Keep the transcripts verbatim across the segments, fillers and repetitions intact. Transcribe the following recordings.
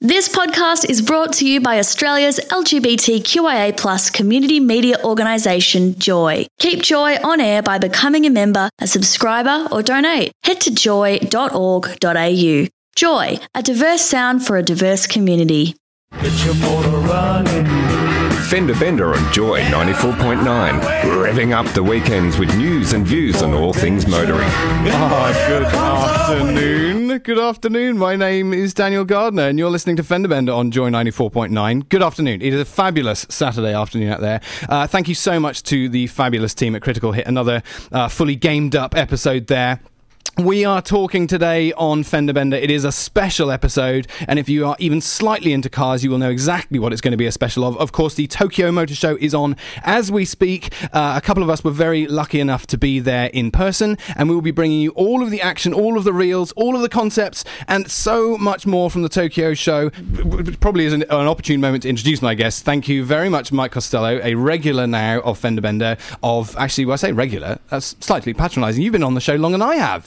This podcast is brought to you by Australia's L G B T Q I A plus community media organisation, Joy. Keep Joy on air by becoming a member, a subscriber or donate. Head to joy dot org dot a u. Joy, a diverse sound for a diverse community. Get your motor running. Fender Bender on Joy ninety-four point nine, revving up the weekends with news and views on all things motoring. Oh, good afternoon. Good afternoon. My name is Daniel Gardner, and you're listening to Fender Bender on Joy ninety-four point nine. Good afternoon. It is a fabulous Saturday afternoon out there. Uh, thank you so much to the fabulous team at Critical Hit. Another uh, fully gamed up episode there. We are talking today on Fender Bender. It is a special episode, and if you are even slightly into cars, you will know exactly what it's going to be a special of. Of course, the Tokyo Motor Show is on as we speak. Uh, a couple of us were very lucky enough to be there in person, and we will be bringing you all of the action, all of the reels, all of the concepts, and so much more from the Tokyo Show. Which probably is an, an opportune moment to introduce my guest. Thank you very much, Mike Costello, a regular now of Fender Bender. Of actually, when I say regular, that's slightly patronising. You've been on the show longer than I have.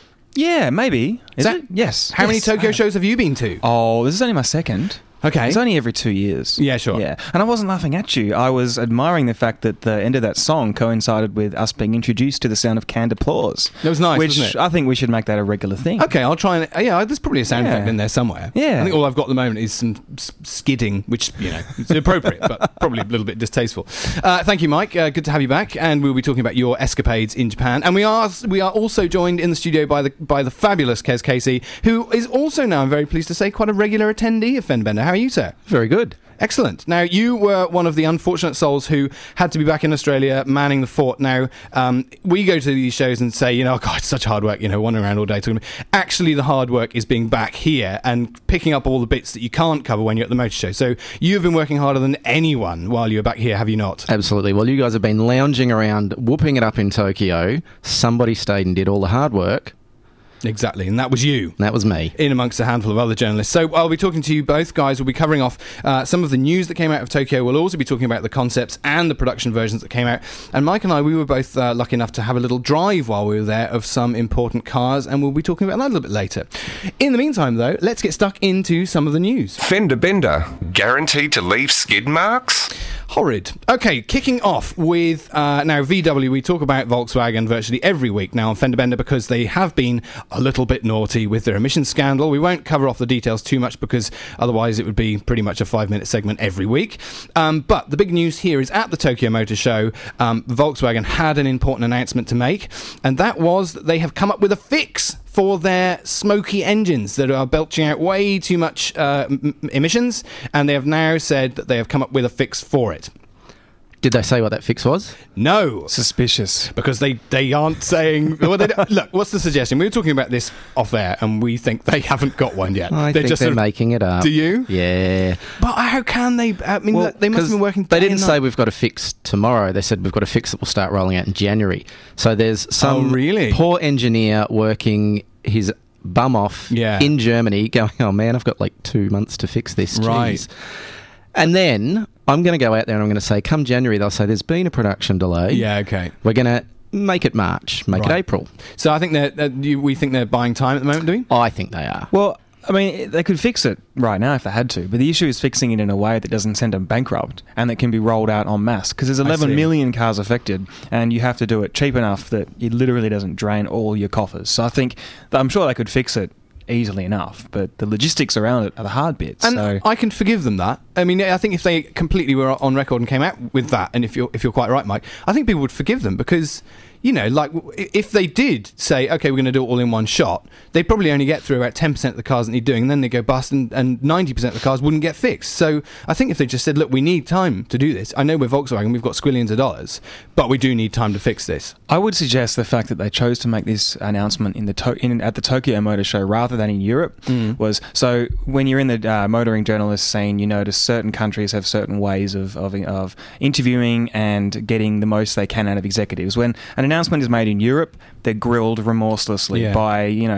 Yeah, maybe. Is that, it? Yes. How yes, many Tokyo uh, shows have you been to? Oh, this is only my second. Okay. It's only every two years. Yeah, sure. Yeah. And I wasn't laughing at you. I was admiring the fact that the end of that song coincided with us being introduced to the sound of canned applause. That was nice, which wasn't it? I think we should make that a regular thing. Okay, I'll try and... Yeah, there's probably a sound Yeah. effect in there somewhere. Yeah. I think all I've got at the moment is some s- skidding, which, you know, is appropriate, but probably a little bit distasteful. Uh, thank you, Mike. Uh, good to have you back, and we'll be talking about your escapades in Japan. And we are we are also joined in the studio by the by the fabulous Kez Casey, who is also now, I'm very pleased to say, quite a regular attendee of Fender Bender. How are you, sir? Very good. Excellent. Now, you were one of the unfortunate souls who had to be back in Australia manning the fort. Now, um, we go to these shows and say, you know, oh, God, it's such hard work, you know, wandering around all day. Talking. Actually, the hard work is being back here and picking up all the bits that you can't cover when you're at the motor show. So you've been working harder than anyone while you're back here, have you not? Absolutely. Well, you guys have been lounging around, whooping it up in Tokyo. Somebody stayed and did all the hard work. Exactly, and that was you. That was me. In amongst a handful of other journalists. So I'll be talking to you both, guys. We'll be covering off uh, some of the news that came out of Tokyo. We'll also be talking about the concepts and the production versions that came out. And Mike and I, we were both uh, lucky enough to have a little drive while we were there of some important cars, and we'll be talking about that a little bit later. In the meantime, though, let's get stuck into some of the news. Fender Bender, guaranteed to leave skid marks? Horrid. Okay, kicking off with, uh, now, V W. We talk about Volkswagen virtually every week now on Fender Bender because they have been a little bit naughty with their emissions scandal. We won't cover off the details too much because otherwise it would be pretty much a five-minute segment every week. Um, but the big news here is at the Tokyo Motor Show, um, Volkswagen had an important announcement to make, and that was that they have come up with a fix for their smoky engines that are belching out way too much uh, m- emissions, and they have now said that they have come up with a fix for it. Did they say what that fix was? No. Suspicious. Because they, they aren't saying... Well, they don't- look, what's the suggestion? We were talking about this off air, and we think they haven't got one yet. I they're think just they're sort of- making it up. Do you? Yeah. But how can they... I mean, Well, look, they must have 'cause been working They day didn't and say night. we've got a fix tomorrow. They said we've got a fix that will start rolling out in January. So there's some Oh, really? poor engineer working his bum off Yeah. in Germany going, oh, man, I've got like two months to fix this. Right. Jeez. And then I'm going to go out there and I'm going to say, come January, they'll say there's been a production delay. Yeah, okay. We're going to make it March, make Right. it April. So I think that that you, we think they're buying time at the moment, do we? I think they are. Well, I mean, they could fix it right now if they had to, but the issue is fixing it in a way that doesn't send them bankrupt and that can be rolled out en masse, because there's I eleven see. million cars affected, and you have to do it cheap enough that it literally doesn't drain all your coffers. So I think, I'm sure they could fix it easily enough, but the logistics around it are the hard bits. And so. I can forgive them that. I mean, I think if they completely were on record and came out with that, and if you're if you're quite right, Mike, I think people would forgive them because, you know, like if they did say, okay, we're going to do it all in one shot, they'd probably only get through about ten percent of the cars that need doing, and then they go bust, and, and ninety percent of the cars wouldn't get fixed. So I think if they just said, look, we need time to do this. I know we're Volkswagen, we've got squillions of dollars, but we do need time to fix this. I would suggest the fact that they chose to make this announcement in the to- in, at the Tokyo Motor Show rather than in Europe Mm. was, so when you're in the uh, motoring journalist scene, you notice certain countries have certain ways of, of of interviewing and getting the most they can out of executives. When an announcement is made in Europe, they're grilled remorselessly Yeah. by, you know,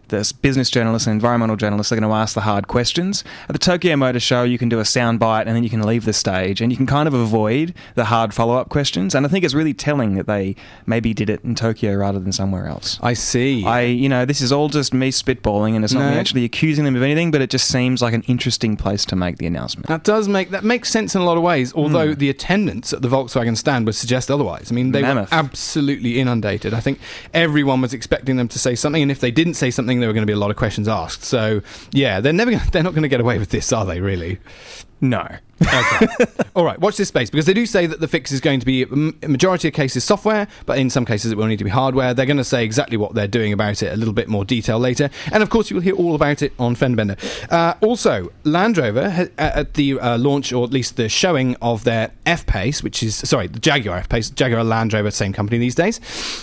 the business journalists and environmental journalists are going to ask the hard questions. At the Tokyo Motor Show, you can do a sound bite and then you can leave the stage, and you can kind of avoid the hard follow-up questions. And I think it's really telling that they maybe did it in Tokyo rather than somewhere else. I see. I, you know, this is all just me spitballing, and it's not No. me actually accusing them of anything, but it just seems like an interesting place to make the announcement. That does make that makes sense in a lot of ways, although the attendance at the Volkswagen stand would suggest otherwise. I mean, they Mammoth. were absolutely inundated. I think everyone was expecting them to say something, and if they didn't say something, there were going to be a lot of questions asked. So, yeah, they're never gonna, they're not going to get away with this, are they? Really? No. Okay. All right, watch this space, because they do say that the fix is going to be, a majority of cases, software, but in some cases it will need to be hardware. They're going to say exactly what they're doing about it, a little bit more detail later. And of course, you will hear all about it on Fender Bender. Uh, also, Land Rover, ha- at the uh, launch, or at least the showing of their F-Pace, which is, sorry, the Jaguar F-Pace, Jaguar Land Rover, same company these days,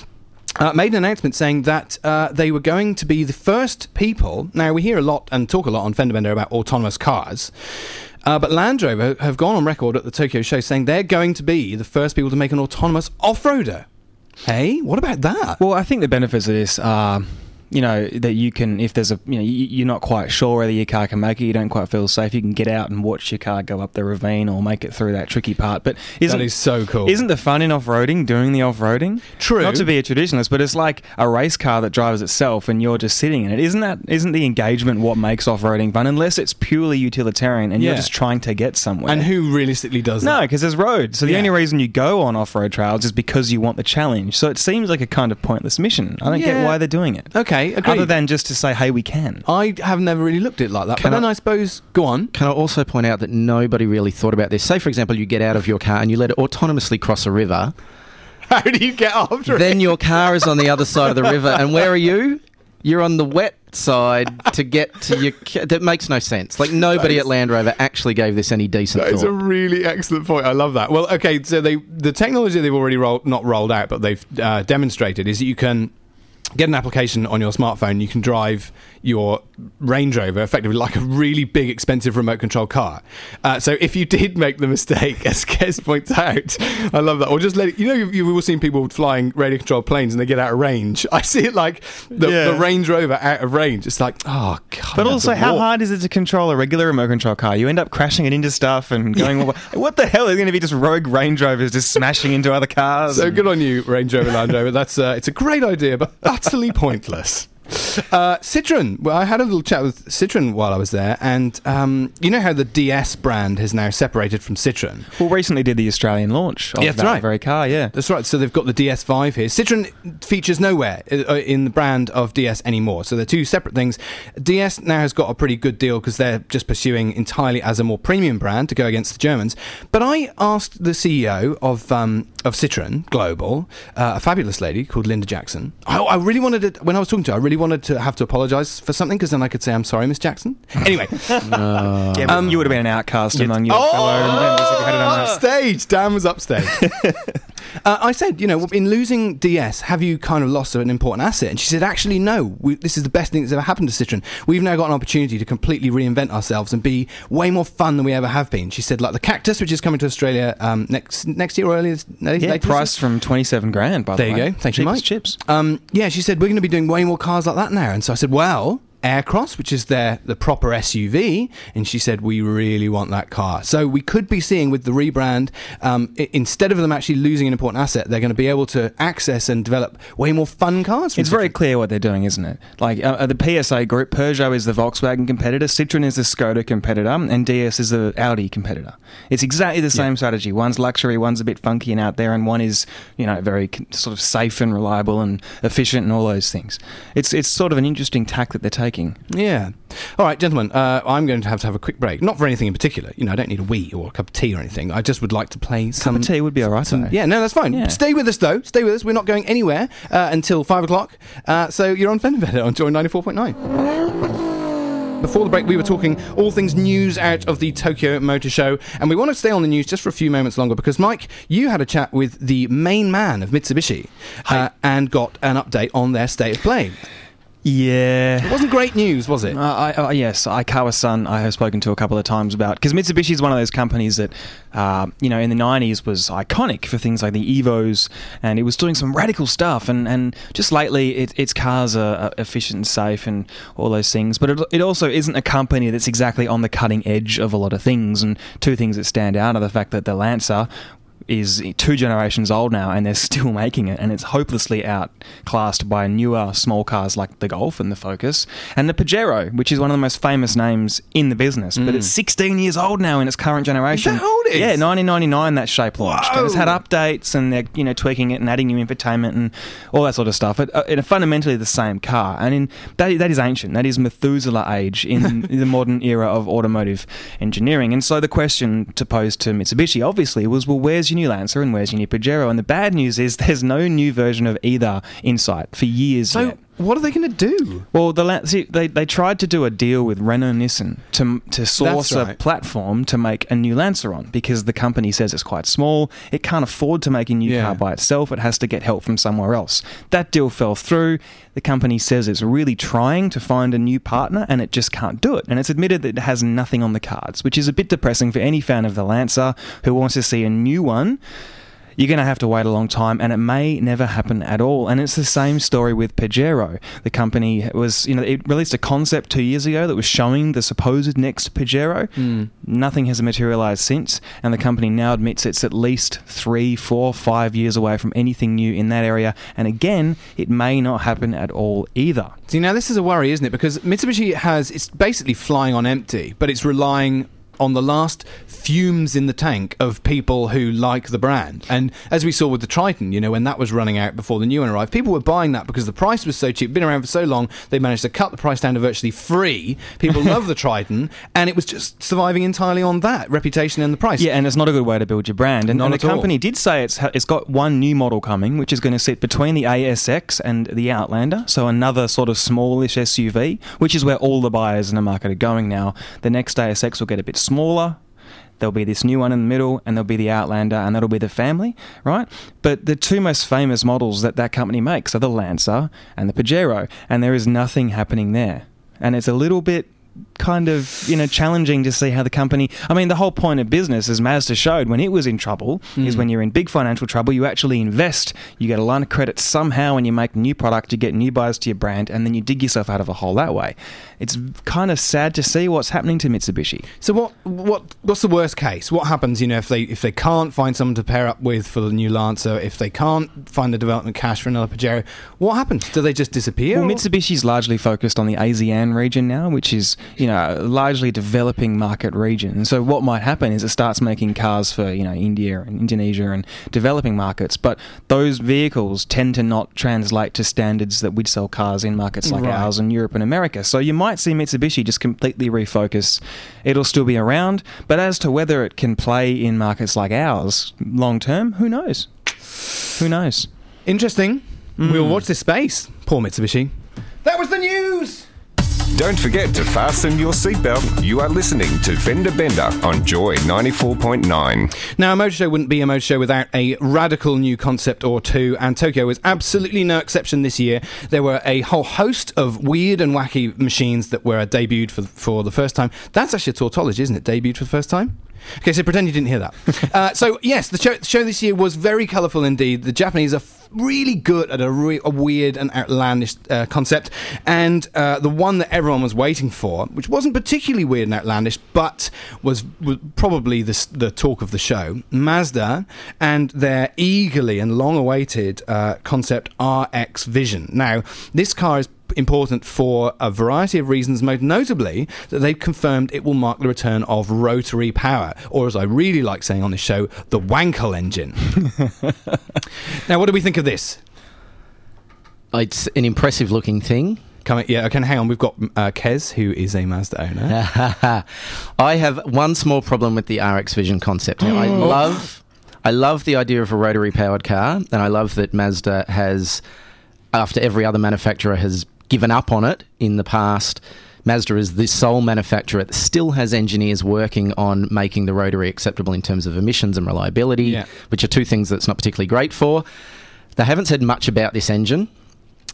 Uh, made an announcement saying that uh, they were going to be the first people. Now, we hear a lot and talk a lot on Fender Bender about autonomous cars, uh, but Land Rover have gone on record at the Tokyo show saying they're going to be the first people to make an autonomous off-roader. Hey, what about that? Well, I think the benefits of this are, you know, that you can, if there's a, you know, you, you're not quite sure whether your car can make it, you don't quite feel safe, you can get out and watch your car go up the ravine or make it through that tricky part. But isn't, That is so cool. Isn't the fun in off-roading doing the off-roading? True. Not to be a traditionalist, but it's like a race car that drives itself and you're just sitting in it. Isn't that, isn't the engagement what makes off-roading fun? Unless it's purely utilitarian and Yeah. you're just trying to get somewhere. And who realistically does No, that? because there's roads. So the Yeah. only reason you go on off-road trails is because you want the challenge. So it seems like a kind of pointless mission. I don't Yeah. get why they're doing it. Okay, agreed. Other than just to say, hey, we can. I have never really looked at it like that, Can but then I- I suppose, go on. Can I also point out that nobody really thought about this? Say, for example, you get out of your car and you let it autonomously cross a river. How do you get after Then it? your car is on the other side of the river. And where are you? You're on the wet side to get to your... Ca- that makes no sense. Like, nobody at Land Rover actually gave this any decent That is a thought. really excellent point. I love that. Well, okay, so they the technology they've already rolled, not rolled out, but they've uh, demonstrated is that you can get an application on your smartphone. You can drive your Range Rover effectively like a really big, expensive remote control car. Uh, so if you did make the mistake, as Kes points out, I love that. Or just let it, you know, you've, you've all seen people flying radio controlled planes and they get out of range. I see it like the, Yeah. the Range Rover out of range. It's like, oh god. But that's also, a how walk. hard is it to control a regular remote control car? You end up crashing it into stuff and going, well, what the hell? Is going to be just rogue Range Rovers just smashing into other cars? So and- good on you, Range Rover, Land Rover. That's uh, it's a great idea, but utterly pointless. Uh, Citroen. Well, I had a little chat with Citroen while I was there, and um, you know how the D S brand has now separated from Citroen. Well, recently did the Australian launch of Yeah, that's that right. very car, yeah. That's right. So they've got the D S five here. Citroen features nowhere uh, in the brand of D S anymore. So they're two separate things. D S now has got a pretty good deal because they're just pursuing entirely as a more premium brand to go against the Germans. But I asked the C E O of um, of Citroen Global, uh, a fabulous lady called Linda Jackson. I, I really wanted to, when I was talking to her, I really wanted to have to apologise for something because then I could say, I'm sorry, Miss Jackson. Anyway. yeah, but um, you would have been an outcast Yeah. among your fellow members if you had it on that. Upstage! Dan was upstage. uh, I said, you know, in losing D S, have you kind of lost an important asset? And she said, actually, no. We, this is the best thing that's ever happened to Citroen. We've now got an opportunity to completely reinvent ourselves and be way more fun than we ever have been. She said, like the Cactus, which is coming to Australia um, next next year or earlier. Yeah, later priced from twenty-seven grand, by There the you way. go. Thank you, Cheap as Mike. chips. Um, yeah, she said, we're going to be doing way more cars like that now. And so I said, well, Aircross, which is their the proper S U V, and she said we really want that car. So we could be seeing with the rebrand, um, I- instead of them actually losing an important asset, they're going to be able to access and develop way more fun cars. from It's very Citroen. clear what they're doing, isn't it? Like uh, the P S A group, Peugeot is the Volkswagen competitor, Citroen is the Skoda competitor, and D S is the Audi competitor. It's exactly the same strategy. One's luxury, one's a bit funky and out there, and one is, you know, very con- sort of safe and reliable and efficient and all those things. It's it's sort of an interesting tack that they're taking. Yeah. All right, gentlemen, uh, I'm going to have to have a quick break. Not for anything in particular. You know, I don't need a wee or a cup of tea or anything. I just would like to play some... Cup of tea would be all right, some- though. yeah, no, that's fine. Yeah. Stay with us, though. Stay with us. We're not going anywhere uh, until five o'clock. Uh, so you're on Fender Bender on Joy ninety-four point nine. Before the break, we were talking all things news out of the Tokyo Motor Show, and we want to stay on the news just for a few moments longer because, Mike, you had a chat with the main man of Mitsubishi uh, and got an update on their state of play. Yeah. It wasn't great news, was it? Uh, I, uh, yes, Aikawa-san I have spoken to a couple of times about, because Mitsubishi is one of those companies that, uh, you know, in the nineties was iconic for things like the Evos, and it was doing some radical stuff, and, and just lately it, its cars are, are efficient and safe and all those things, but it, it also isn't a company that's exactly on the cutting edge of a lot of things, and two things that stand out are the fact that the Lancer is two generations old now and they're still making it, and it's hopelessly outclassed by newer small cars like the Golf and the Focus and the Pajero, which is one of the most famous names in the business, mm. but it's sixteen years old now in its current generation. Is that how old it is? Yeah, nineteen ninety-nine that shape launched. Whoa. And it's had updates, and they're, you know, tweaking it and adding new infotainment and all that sort of stuff. It, uh, it's fundamentally the same car, and in that, that is ancient. That is Methuselah age in the modern era of automotive engineering. And so the question to pose to Mitsubishi obviously was, well, where's your new Lancer and where's your new Pajero? And the bad news is there's no new version of either in sight for years So yet. what are they going to do? Well, the Lan- see, they they tried to do a deal with Renault Nissan to to source That's right. a platform to make a new Lancer on, because the company says it's quite small. It can't afford to make a new Yeah. car by itself. It has to get help from somewhere else. That deal fell through. The company says it's really trying to find a new partner, and it just can't do it. And it's admitted that it has nothing on the cards, which is a bit depressing for any fan of the Lancer who wants to see a new one. You're going to have to wait a long time, and it may never happen at all. And it's the same story with Pajero. The company was, you know, it released a concept two years ago that was showing the supposed next Pajero. Mm. Nothing has materialized since, and the company now admits it's at least three, four, five years away from anything new in that area. And again, it may not happen at all either. See, now this is a worry, isn't it? Because Mitsubishi has, it's basically flying on empty, but it's relying on the last fumes in the tank of people who like the brand. And as we saw with the Triton, you know, when that was running out before the new one arrived, people were buying that because the price was so cheap, been around for so long, they managed to cut the price down to virtually free. People love the Triton, and it was just surviving entirely on that reputation and the price. Yeah, and it's not a good way to build your brand. And, Not and the at all. company did say it's ha- it's got one new model coming, which is going to sit between the A S X and the Outlander, so another sort of smallish S U V, which is where all the buyers in the market are going now. The next A S X will get a bit smaller. There'll be this new one in the middle, and there'll be the Outlander, and that'll be the family, right? But the two most famous models that that company makes are the Lancer and the Pajero, and there is nothing happening there. And it's a little bit kind of, you know, challenging to see how the company... I mean, the whole point of business, as Mazda showed when it was in trouble, mm. is when you're in big financial trouble, you actually invest, you get a line of credit somehow, and you make new product, you get new buyers to your brand, and then you dig yourself out of a hole that way. It's kind of sad to see what's happening to Mitsubishi. So what what what's the worst case? What happens, you know, if they if they can't find someone to pair up with for the new Lancer, if they can't find the development cash for another Pajero, what happens? Do they just disappear? Well, or? Mitsubishi's largely focused on the ASEAN region now, which is, you know, a largely developing market region. And so what might happen is it starts making cars for, you know, India and Indonesia and developing markets, but those vehicles tend to not translate to standards that we'd sell cars in markets like Right. ours in Europe and America. So you might see Mitsubishi just completely refocus. It'll still be around, but as to whether it can play in markets like ours long term, who knows? Who knows? Interesting. Mm. We'll watch this space. Poor Mitsubishi. That was the news! Don't forget to fasten your seatbelt. You are listening to Fender Bender on Joy ninety-four point nine. Now, a motor show wouldn't be a motor show without a radical new concept or two, and Tokyo was absolutely no exception this year. There were a whole host of weird and wacky machines that were debuted for, for the first time. That's actually a tautology, isn't it? Debuted for the first time? Okay, so pretend you didn't hear that. uh, so, yes, the show, the show this year was very colourful indeed. The Japanese are f- really good at a, re- a weird and outlandish uh, concept. And uh, the one that everyone was waiting for, which wasn't particularly weird and outlandish, but was, was probably the, s- the talk of the show, Mazda and their eagerly and long-awaited uh, concept R X Vision. Now, this car is important for a variety of reasons, most notably that they've confirmed it will mark the return of rotary power, or as I really like saying on this show, the Wankel engine. Now, what do we think of this? It's an impressive looking thing. Come, yeah, okay, hang on. We've got uh, Kez, who is a Mazda owner. I have one small problem with the R X Vision concept. Now, I love, I love the idea of a rotary powered car, and I love that Mazda has, after every other manufacturer has given up on it in the past, Mazda is the sole manufacturer that still has engineers working on making the rotary acceptable in terms of emissions and reliability, Yeah. which are two things that's not particularly great for. They haven't said much about this engine.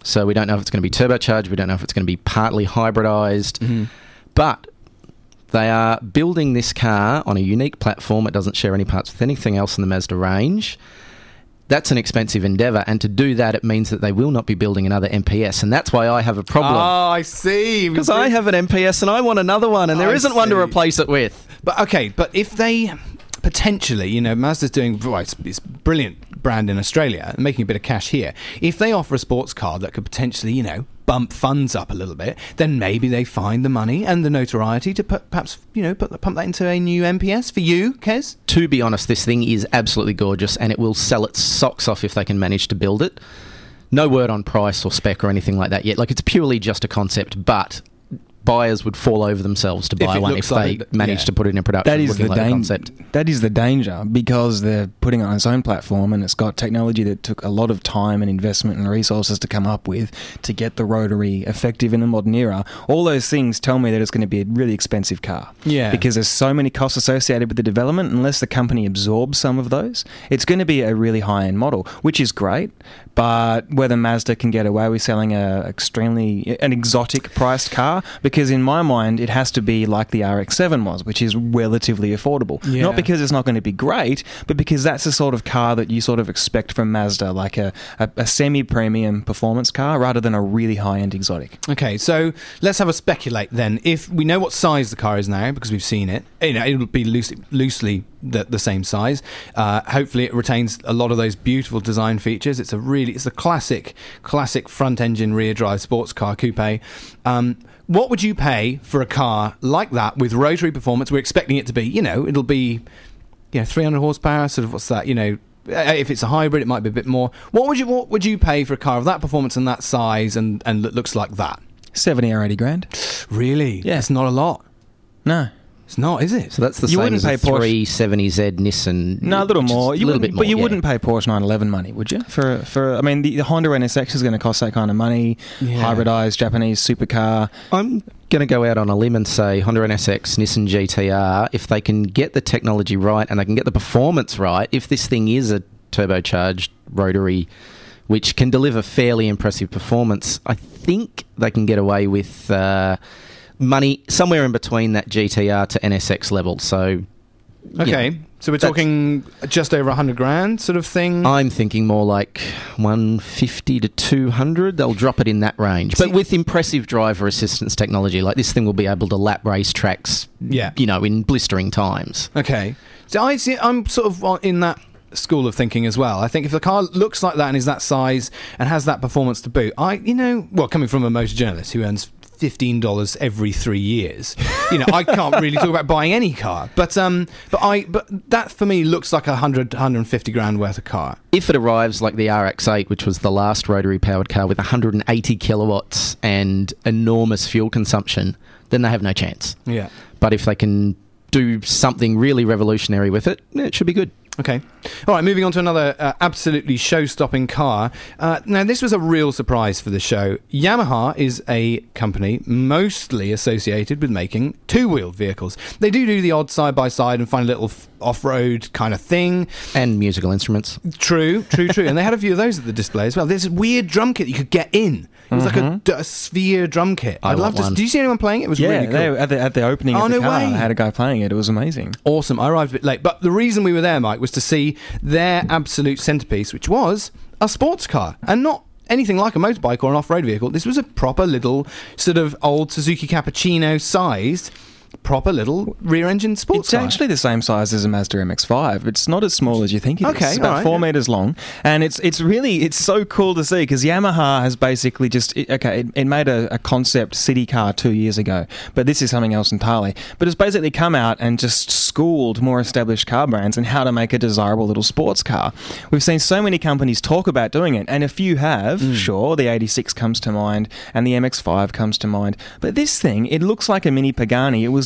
So we don't know if it's going to be turbocharged. We don't know if it's going to be partly hybridized. Mm-hmm. But they are building this car on a unique platform. It doesn't share any parts with anything else in the Mazda range. That's an expensive endeavour, and to do that, it means that they will not be building another M P S, and that's why I have a problem. Oh, I see. Because I have an M P S and I want another one, and there I isn't one to see. replace it with. But okay, but if they potentially, you know, Mazda's doing, well, it's, it's a brilliant brand in Australia, making a bit of cash here. If they offer a sports car that could potentially, you know, bump funds up a little bit, then maybe they find the money and the notoriety to put, perhaps, you know, put, pump that into a new M P S for you, Kez. To be honest, this thing is absolutely gorgeous, and it will sell its socks off if they can manage to build it. No word on price or spec or anything like that yet. Like, it's purely just a concept, but buyers would fall over themselves to buy If it one looks if like they it- manage yeah. to put it in production. That is looking the like a dan- concept. That is the danger, because they're putting it on its own platform, and it's got technology that took a lot of time and investment and resources to come up with to get the rotary effective in the modern era. All those things tell me that it's going to be a really expensive car. Yeah. Because there's so many costs associated with the development. Unless the company absorbs some of those, it's going to be a really high-end model, which is great. But whether Mazda can get away with selling a extremely an exotic priced car, because in my mind it has to be like the R X seven was, which is relatively affordable. Yeah. Not because it's not going to be great, but because that's the sort of car that you sort of expect from Mazda, like a, a, a semi-premium performance car rather than a really high-end exotic. Okay, so let's have a speculate then. If we know what size the car is now, because we've seen it, you know, it'll be loosely, loosely the, the same size. Uh, hopefully it retains a lot of those beautiful design features. It's a really, it's a classic, classic front-engine, rear-drive sports car coupe. Um, what would you pay for a car like that with rotary performance? We're expecting it to be, you know, it'll be, you know, three hundred horsepower, sort of, what's that, you know, if it's a hybrid, it might be a bit more. What would you what would you pay for a car of that performance and that size and, and that looks like that? seventy or eighty grand. Really? Yeah. It's not a lot. No. It's not, is it? So that's the You same wouldn't as pay a Porsche- three seventy Z Nissan. No, a little which is more. You a little wouldn't, bit more, but you yeah. wouldn't pay Porsche nine eleven money, would you? For for I mean, the, the Honda N S X is going to cost that kind of money. Yeah. Hybridized Japanese supercar. I'm going to go out on a limb and say Honda N S X, Nissan G T R, if they can get the technology right and they can get the performance right, if this thing is a turbocharged rotary which can deliver fairly impressive performance, I think they can get away with uh, money somewhere in between that G T R to N S X level. So, Okay, yeah, so we're that's- talking just over one hundred grand sort of thing. I'm thinking more like one fifty to two hundred. They'll drop it in that range. But See- with impressive driver assistance technology, like this thing will be able to lap race tracks, Yeah. you know, in blistering times. Okay, so I see. I'm sort of in that school of thinking as well. I think if the car looks like that and is that size and has that performance to boot, I, you know, well, coming from a motor journalist who earns fifteen dollars every three years, you know, I can't really talk about buying any car. But um, but I, but that for me looks like a hundred, hundred and fifty grand worth of car. If it arrives like the R X eight, which was the last rotary-powered car with one hundred eighty kilowatts and enormous fuel consumption, then they have no chance. Yeah. But if they can do something really revolutionary with it, it should be good. Okay. All right, moving on to another uh, absolutely show-stopping car. Uh, now, this was a real surprise for the show. Yamaha is a company mostly associated with making two-wheeled vehicles. They do do the odd side-by-side and fun little f- off-road kind of thing. And musical instruments. True, true, true. And they had a few of those at the display as well. There's a weird drum kit you could get in. It was like a, d- a sphere drum kit. I I'd love want to. one. Did you see anyone playing it? It was Yeah, really cool. they, at the at the opening Oh, of the no car, way. I had a guy playing it. It was amazing. Awesome. I arrived a bit late. But the reason we were there, Mike, was to see their absolute centrepiece, which was a sports car. And not anything like a motorbike or an off-road vehicle. This was a proper little sort of old Suzuki Cappuccino sized proper little rear-engine sports It's car. actually the same size as a Mazda M X five. It's not as small as you think it is. Okay, It's about alright, four yeah. meters long, and it's it's really it's so cool to see because Yamaha has basically just it, okay. It, it made a, a concept city car two years ago, but this is something else entirely. But it's basically come out and just schooled more established car brands in how to make a desirable little sports car. We've seen so many companies talk about doing it, and a few have. Mm. Sure, the eighty-six comes to mind, and the M X five comes to mind. But this thing, it looks like a mini Pagani. It was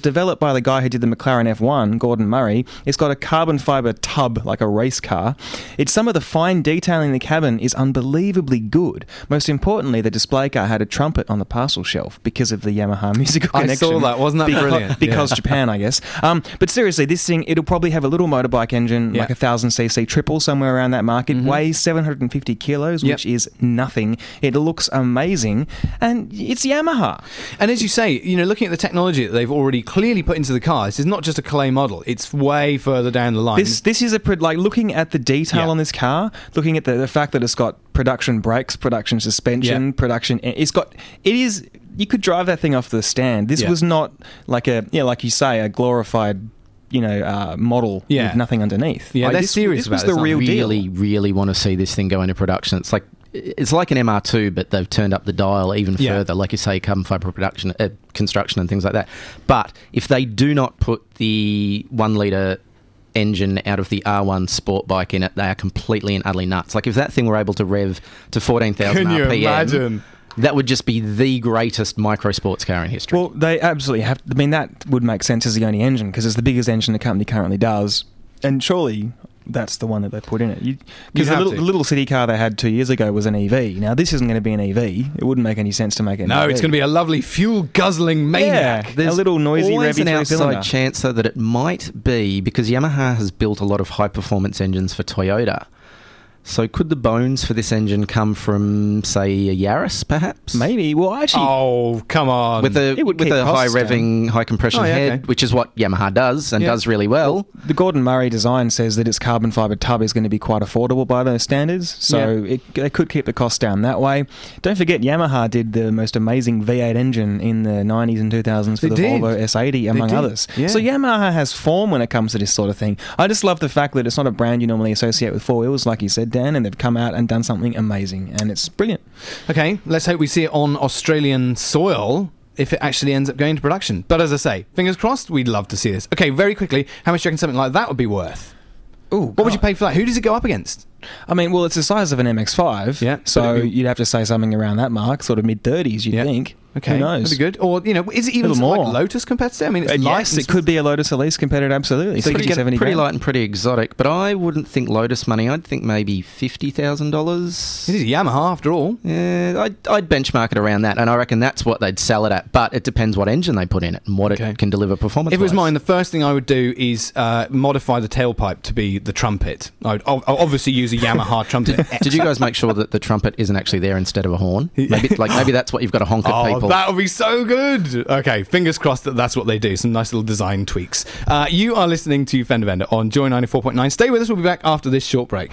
developed by the guy who did the McLaren F one, Gordon Murray. It's got a carbon fibre tub like a race car. It's some of the fine detailing in the cabin is unbelievably good. Most importantly, the display car had a trumpet on the parcel shelf because of the Yamaha musical I connection. saw that. Wasn't that because, brilliant? Because Yeah. Japan, I guess. Um, but seriously, this thing, it'll probably have a little motorbike engine, Yeah. like a one thousand c c triple somewhere around that mark. It Mhm. weighs seven hundred fifty kilos, Yep. which is nothing. It looks amazing, and it's Yamaha. And as you say, you know, looking at the technology that they've already clearly put into the car, this is not just a clay model. It's way further down the line. This this is a pre- like looking at the detail Yeah. on this car, looking at the, the fact that it's got production brakes, production suspension, Yeah. production. It's got it is. You could drive that thing off the stand. This Yeah. was not like a yeah, like you say, a glorified you know uh, model Yeah. with nothing underneath. Yeah, Like, they're this, serious this about was it. the It's not real really, deal. really want to see this thing go into production. It's like it's like an M R two, but they've turned up the dial even Yeah. further. Like you say, carbon fibre production, uh, construction, and things like that. But if they do not put the one litre engine out of the R one sport bike in it, they are completely and utterly nuts. Like if that thing were able to rev to fourteen thousand Can you R P M, imagine? that would just be the greatest micro sports car in history. Well, they absolutely have. I mean, that would make sense as the only engine because it's the biggest engine the company currently does, and surely that's the one that they put in it. You'd Because the have little, to. the little city car they had two years ago was an E V. Now this isn't going to be an E V. It wouldn't make any sense to make it. An No, E V. it's going to be a lovely fuel-guzzling maniac. Yeah. There's a little noisy always revvy an outside three-cylinder. chance though that it might be because Yamaha has built a lot of high performance engines for Toyota. So could the bones for this engine come from, say, a Yaris, perhaps? Maybe. Well, actually, Oh, come on. With a It would with keep a high costs revving, high compression Oh, yeah, head, okay. which is what Yamaha does and Yeah. does really well. the Gordon Murray design says that its carbon fibre tub is going to be quite affordable by those standards, so Yeah. it, they could keep the costs down that way. Don't forget, Yamaha did the most amazing V eight engine in the nineties and two thousands for They the did. Volvo S eighty, among did. others. Yeah. So Yamaha has form when it comes to this sort of thing. I just love the fact that it's not a brand you normally associate with four wheels, like you said, Dan, and they've come out and done something amazing, and it's brilliant. Okay, let's hope we see it on Australian soil if it actually ends up going to production. But as I say, fingers crossed, we'd love to see this. Okay, very quickly, how much do you reckon something like that would be worth? Ooh, What would you pay for that? Who does it go up against? I mean, well, it's the size of an M X five, Yeah, so but it'd be- you'd have to say something around that mark, sort of mid-thirties, you'd Yeah. think. Okay, Who knows? that'd be good. Or, you know, is it even Little like more. Lotus competitor? I mean, it's Uh, light yes, and it could be a Lotus Elise competitor, absolutely. So you sixty, get seventy pretty grand. light and pretty exotic, but I wouldn't think Lotus money. I'd think maybe fifty thousand dollars. It is a Yamaha after all. Yeah, I'd, I'd benchmark it around that, and I reckon that's what they'd sell it at. But it depends what engine they put in it and what Okay. it can deliver performance. If it was mine, the first thing I would do is uh, modify the tailpipe to be the trumpet. I'd I'll I'll obviously use a Yamaha trumpet. Did you guys make sure that the trumpet isn't actually there instead of a horn? Maybe, like maybe that's what you've got to honk at Oh, people. that would be so good. Okay, fingers crossed that that's what they do. Some nice little design tweaks. Uh, you are listening to Fender Bender on Joy ninety-four point nine. Stay with us. We'll be back after this short break.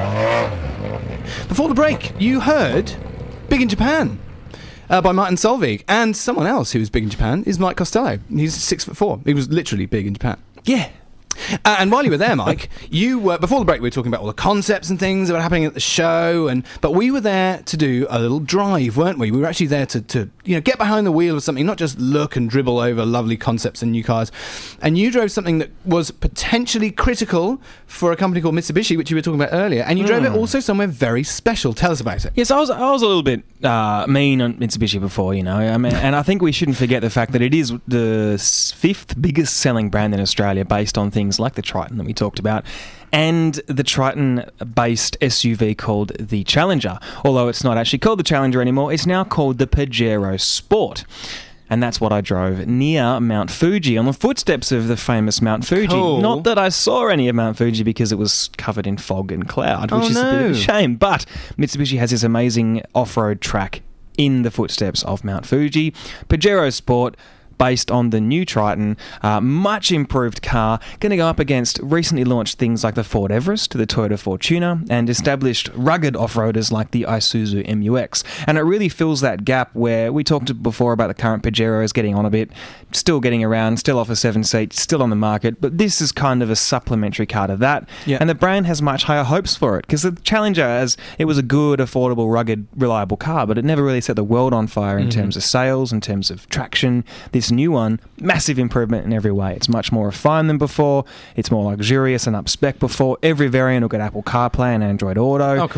Before the break, you heard Big in Japan uh, by Martin Solveig. And someone else who was big in Japan is Mike Costello. He's six foot four. He was literally big in Japan. Yeah. Uh, and while you were there, Mike, you were, before the break, we were talking about all the concepts and things that were happening at the show, and but we were there to do a little drive, weren't we? We were actually there to, to you know, get behind the wheel of something, not just look and dribble over lovely concepts and new cars. And you drove something that was potentially critical for a company called Mitsubishi, which you were talking about earlier, and you drove it also somewhere very special. Tell us about it. Yes, I was I was a little bit uh, mean on Mitsubishi before, you know, I mean, and I think we shouldn't forget the fact that it is the s- fifth biggest selling brand in Australia based on things like the Triton that we talked about, and the Triton-based S U V called the Challenger. Although it's not actually called the Challenger anymore, it's now called the Pajero Sport. And that's what I drove near Mount Fuji, on the footsteps of the famous Mount Fuji. Cool. Not that I saw any of Mount Fuji because it was covered in fog and cloud, which Oh, is a bit of no. a shame. But Mitsubishi has this amazing off-road track in the footsteps of Mount Fuji. Pajero Sport, based on the new Triton, uh, much improved car, going to go up against recently launched things like the Ford Everest, the Toyota Fortuner, and established rugged off-roaders like the Isuzu M U X. And it really fills that gap where we talked before about the current Pajeros getting on a bit, still getting around, still off a seven seat, still on the market, but this is kind of a supplementary car to that. Yeah. And the brand has much higher hopes for it, because the Challenger, as it was a good, affordable, rugged, reliable car, but it never really set the world on fire in Mm-hmm. terms of sales, in terms of traction. This new one, massive improvement in every way. It's much more refined than before. It's more luxurious and up-spec before. Every variant will get Apple CarPlay and Android Auto. Oh, cool.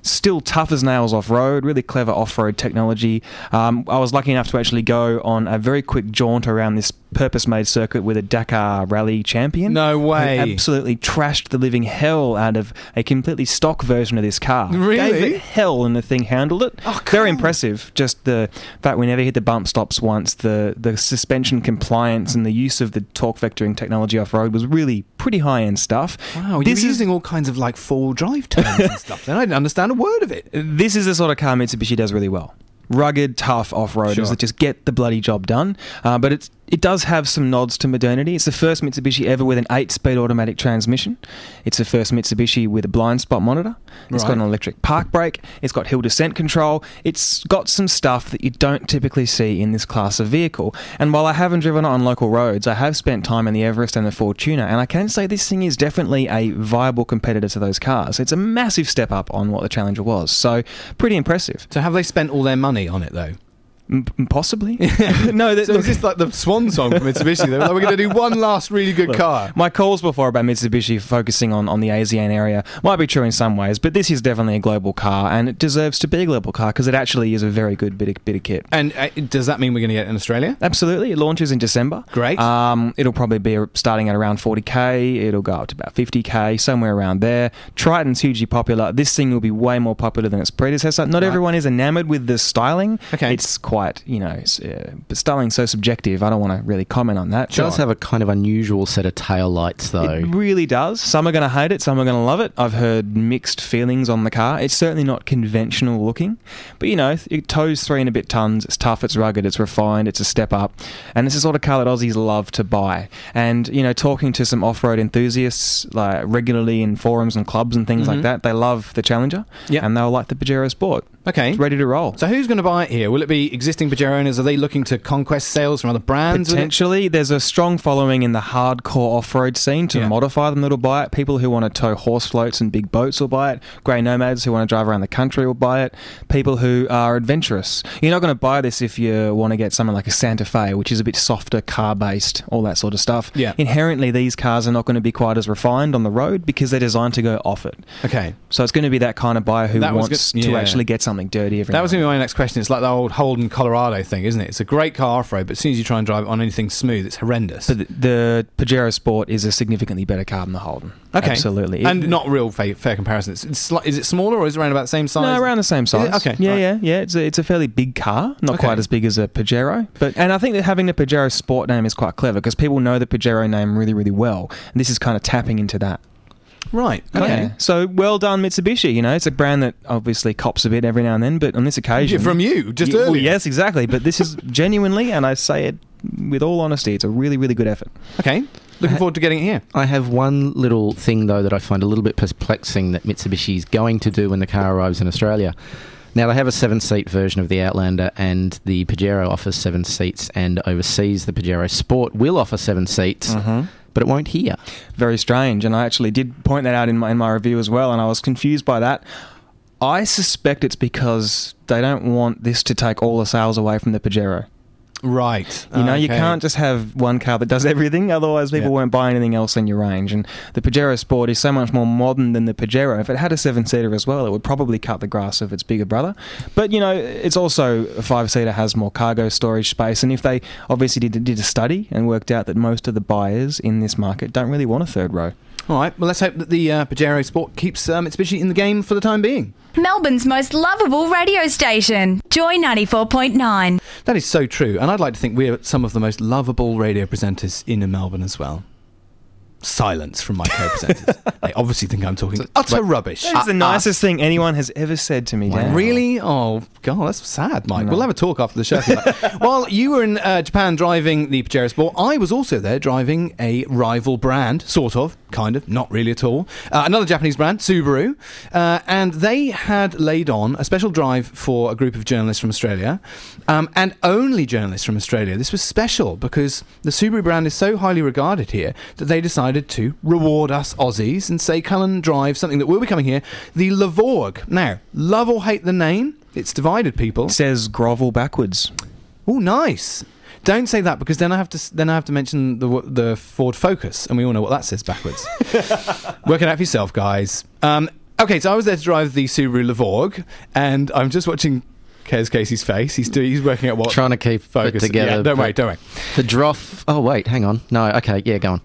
still tough as nails off-road, really clever off-road technology. Um, I was lucky enough to actually go on a very quick jaunt around this purpose-made circuit with a Dakar Rally champion. No way. Who absolutely trashed the living hell out of a completely stock version of this car. Really? Gave it hell, and the thing handled it. Oh, cool. Very impressive. Just the fact we never hit the bump stops once, the, the suspension compliance and the use of the torque vectoring technology off-road was really pretty high-end stuff. Wow, This you're is- using all kinds of like four-wheel drive terms and stuff. Then I didn't understand a word of it. This is the sort of car Mitsubishi does really well. Rugged, tough off-roaders Sure. that just get the bloody job done. Uh, but it's, it does have some nods to modernity. It's the first Mitsubishi ever with an eight-speed automatic transmission. It's the first Mitsubishi with a blind spot monitor. It's Right. got an electric park brake. It's got hill descent control. It's got some stuff that you don't typically see in this class of vehicle. And while I haven't driven it on local roads, I have spent time in the Everest and the Fortuna, and I can say this thing is definitely a viable competitor to those cars. It's a massive step up on what the Challenger was. So, pretty impressive. So have they spent all their money on it though? M- possibly. no, that, So look, is this like the swan song from Mitsubishi? They were like, we're going to do one last really good look, car. my calls before about Mitsubishi focusing on, on the ASEAN area might be true in some ways, but this is definitely a global car, and it deserves to be a global car because it actually is a very good bit of, bit of kit. And uh, does that mean we're going to get it in Australia? Absolutely. It launches in December. Great. Um, it'll probably be starting at around forty K. It'll go up to about fifty K, somewhere around there. Triton's hugely popular. This thing will be way more popular than its predecessor. Not Right. everyone is enamored with the styling. Okay. It's quite, you know, it's, uh, but styling's so subjective. I don't want to really comment on that. It does have a kind of unusual set of tail lights, though. It really does. Some are going to hate it, some are going to love it. I've heard mixed feelings on the car. It's certainly not conventional looking, but you know, it tows three and a bit tons. It's tough, it's rugged, it's refined, it's a step up, and it's the sort of car that Aussies love to buy. And you know, talking to some off-road enthusiasts like regularly in forums and clubs and things Mhm. like that, they love the Challenger, Yeah. and they'll like the Pajero Sport. Okay. It's ready to roll. So who's going to buy it here? Will it be existing Pajero owners? Are they looking to conquest sales from other brands? with it? Potentially, there's a strong following in the hardcore off-road scene to Yeah. modify them that'll buy it. People who want to tow horse floats and big boats will buy it. Grey nomads who want to drive around the country will buy it. People who are adventurous. You're not going to buy this if you want to get something like a Santa Fe, which is a bit softer, car-based, all that sort of stuff. Yeah. Inherently, these cars are not going to be quite as refined on the road because they're designed to go off it. Okay. So it's going to be that kind of buyer who That was wants good- to yeah. actually get something dirty every That now was and going to be my next question. It's like the old Holden Colorado thing, isn't it? It's a great car off-road, but as soon as you try and drive it on anything smooth, it's horrendous. But the, the Pajero Sport is a significantly better car than the Holden. Okay. Absolutely. And It- not real fa- fair comparison. It's, it's sli- is it smaller or is it around about the same size? No, around the same size. it? Okay, Yeah, right. yeah, yeah. It's a, it's a fairly big car, not Okay. quite as big as a Pajero. But and I think that having the Pajero Sport name is quite clever because people know the Pajero name really, really well. And this is kind of tapping into that. Right. Okay. Yeah. So well done, Mitsubishi. You know, it's a brand that obviously cops a bit every now and then, but on this occasion, From you, just Yeah, well, earlier. yes, exactly. But this is genuinely, and I say it with all honesty, it's a really, really good effort. Okay. Looking forward to getting it here. I have one little thing, though, that I find a little bit perplexing that Mitsubishi's going to do when the car arrives in Australia. Now, they have a seven-seat version of the Outlander, and the Pajero offers seven seats, and overseas, the Pajero Sport will offer seven seats, but it won't here. Very strange, and I actually did point that out in my in my review as well, and I was confused by that. I suspect it's because they don't want this to take all the sales away from the Pajero. Right. You know, you Okay. can't just have one car that does everything, otherwise people Yeah. won't buy anything else in your range. And the Pajero Sport is so much more modern than the Pajero. If it had a seven-seater as well, it would probably cut the grass of its bigger brother. But, you know, it's also a five-seater, has more cargo storage space. And if they obviously did, did a study and worked out that most of the buyers in this market don't really want a third row. All right. Well, let's hope that the uh, Pajero Sport keeps uh, Mitsubishi in the game for the time being. Melbourne's most lovable radio station, Joy ninety-four point nine. That is so true. And I'd like to think we're some of the most lovable radio presenters in Melbourne as well. Silence from my co-presenters. They obviously think I'm talking utter rubbish. It's the nicest thing anyone has ever said to me, Dan. Really? Oh, God, that's sad, Mike. We'll have a talk after the show. While you were in uh, Japan driving the Pajero Sport, I was also there driving a rival brand, sort of, kind of, not really at all. Uh, another Japanese brand, Subaru. Uh, and they had laid on a special drive for a group of journalists from Australia, um, and only journalists from Australia. This was special because the Subaru brand is so highly regarded here that they decided to reward us Aussies and say, come and drive something that will be coming here, the Lavorg. Now, love or hate the name, it's divided people. It says grovel backwards. Oh, nice. Don't say that because then I have to then I have to mention the the Ford Focus, and we all know what that says backwards. Work it out for yourself, guys. Um, Okay, so I was there to drive the Subaru Levorg, and I'm just watching Kez Casey's face. He's doing, he's working out what Trying to keep focus. it together. Yeah, don't but worry, don't worry. The Droff. Oh wait, hang on. No, okay, yeah, go on.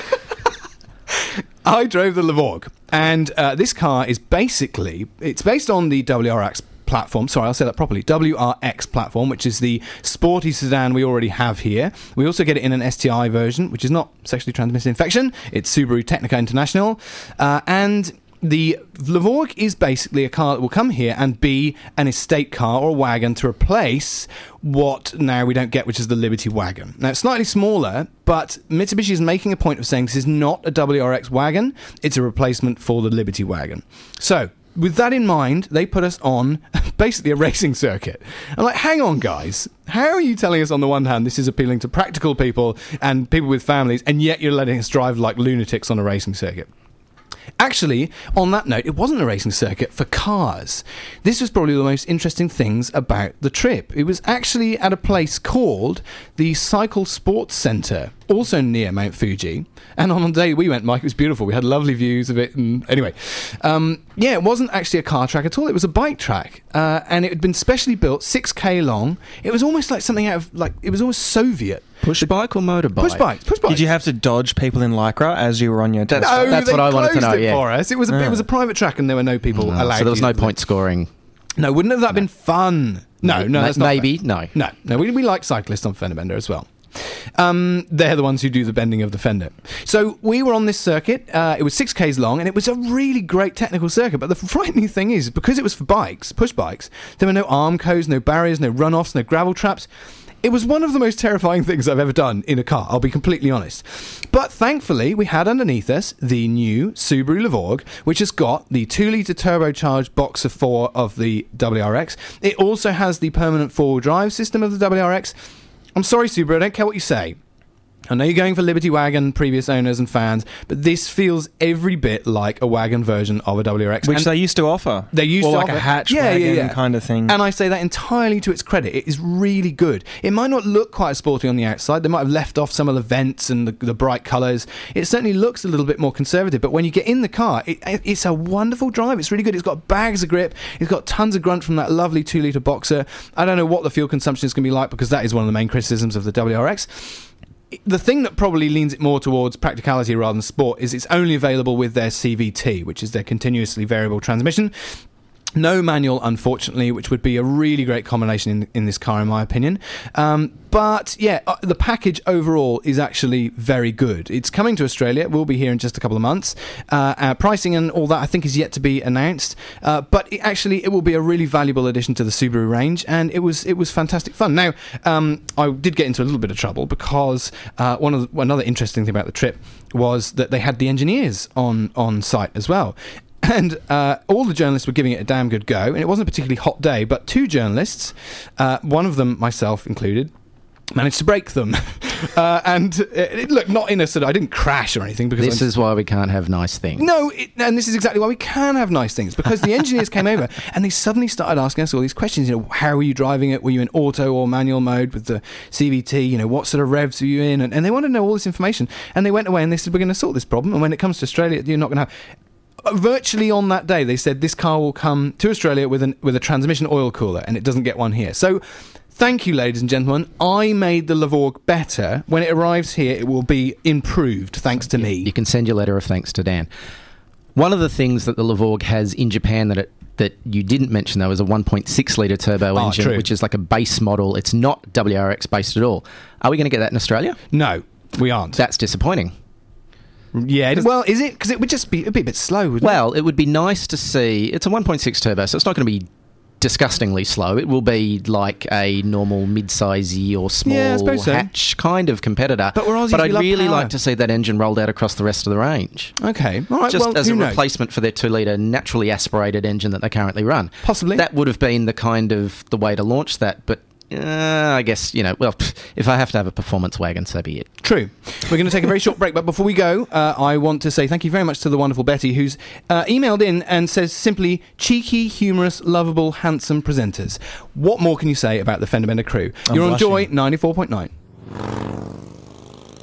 I drove the Levorg, and uh, this car is basically, it's based on the W R X platform. Sorry, I'll say that properly. W R X platform, which is the sporty sedan we already have here. We also get it in an S T I version, which is not sexually transmitted infection. It's Subaru Technica International. Uh, and the Levorg is basically a car that will come here and be an estate car or a wagon to replace what now we don't get, which is the Liberty wagon. Now, it's slightly smaller, but Mitsubishi is making a point of saying this is not a W R X wagon. It's a replacement for the Liberty wagon. So, with that in mind, they put us on basically a racing circuit. I'm like, hang on, guys. How are you telling us on the one hand this is appealing to practical people and people with families, and yet you're letting us drive like lunatics on a racing circuit? Actually, on that note, it wasn't a racing circuit for cars. This was probably the most interesting things about the trip. It was actually at a place called the Cycle Sports Centre, also near Mount Fuji. And on the day we went, Mike, it was beautiful. We had lovely views of it. And anyway, um, yeah, it wasn't actually a car track at all. It was a bike track. Uh, and it had been specially built, six K long. It was almost like something out of, like, it was almost Soviet. Push bike or motorbike? Push bike, push bike. Did you have to dodge people in Lycra as you were on your test? No, That's they what I wanted to closed know, it yeah. for us. It was a, Yeah. it was a private track, and there were no people No, allowed. so there was to no use it. point scoring. No, wouldn't have that been fun? No, no, Ma- that's not maybe, fair. no. No, no. We, we like cyclists on Fender Bender as well. Um, they're the ones who do the bending of the fender. So we were on this circuit. Uh, it was six Ks long, and it was a really great technical circuit. But the frightening thing is, because it was for bikes, push bikes, there were no arm codes, no barriers, no runoffs, no gravel traps. It was one of the most terrifying things I've ever done in a car, I'll be completely honest. But thankfully, we had underneath us the new Subaru Levorg, which has got the two litre turbocharged Boxer four of the W R X. It also has the permanent four-wheel drive system of the W R X. I'm sorry, Subaru, I don't care what you say. I know you're going for Liberty Wagon, previous owners and fans, but this feels every bit like a wagon version of a W R X. Which And they used to offer. They used or to like offer a hatch yeah, wagon yeah, yeah. kind of thing. And I say that entirely to its credit. It is really good. It might not look quite as sporty on the outside. They might have left off some of the vents and the, the bright colours. It certainly looks a little bit more conservative. But when you get in the car, it, it's a wonderful drive. It's really good. It's got bags of grip. It's got tons of grunt from that lovely two litre Boxer. I don't know what the fuel consumption is going to be like, because that is one of the main criticisms of the W R X. The thing that probably leans it more towards practicality rather than sport is it's only available with their C V T, which is their continuously variable transmission. No manual, unfortunately, which would be a really great combination in, in this car, in my opinion. Um, but, yeah, uh, the package overall is actually very good. It's coming to Australia. It will be here in just a couple of months. Uh, uh, pricing and all that, I think, is yet to be announced. Uh, but it actually, it will be a really valuable addition to the Subaru range, and it was it was fantastic fun. Now, um, I did get into a little bit of trouble because uh, one of the, another interesting thing about the trip was that they had the engineers on, on site as well. And uh, all the journalists were giving it a damn good go, and it wasn't a particularly hot day, but two journalists, uh, one of them, myself included, managed to break them. uh, and it, look, not in a sort of, I didn't crash or anything. Because This I'm, is why we can't have nice things. No, it, and this is exactly why we can have nice things, because the engineers came over and they suddenly started asking us all these questions. You know, how were you driving it? Were you in auto or manual mode with the C V T? You know, what sort of revs were you in? And, and they wanted to know all this information. And they went away and they said, we're going to sort this problem. And when it comes to Australia, you're not going to have... Virtually on that day, they said this car will come to Australia with an with a transmission oil cooler, and it doesn't get one here. So, thank you, ladies and gentlemen. I made the Levorg better. When it arrives here, it will be improved, thanks to me. You can send your letter of thanks to Dan. One of the things that the Levorg has in Japan that it that you didn't mention, though, is a one point six litre turbo Oh, engine, true. which is like a base model. It's not W R X based at all. Are we going to get that in Australia? No, we aren't. That's disappointing. yeah, it, well, is it? Because it would just be, it'd be a bit slow, wouldn't Well, it would be nice to see. It's a one point six turbo, so it's not going to be disgustingly slow. It will be like a normal mid-sizey or small Yeah, I suppose so. hatch kind of competitor. But we're Aussies, But we I'd love really power. like to see that engine rolled out across the rest of the range. it? Okay, all right. Just well, as who a knows? replacement for their two litre naturally aspirated engine that they currently run. Possibly. That would have been the kind of the way to launch that, but uh, I guess, you know, well, pff, if I have to have a performance wagon, so be it. True. We're going to take a very short break, but before we go, uh, I want to say thank you very much to the wonderful Betty, who's uh, emailed in and says simply, cheeky, humorous, lovable, handsome presenters. What more can you say about the Fender Bender crew? I'm You're on blushing. Joy ninety-four point nine.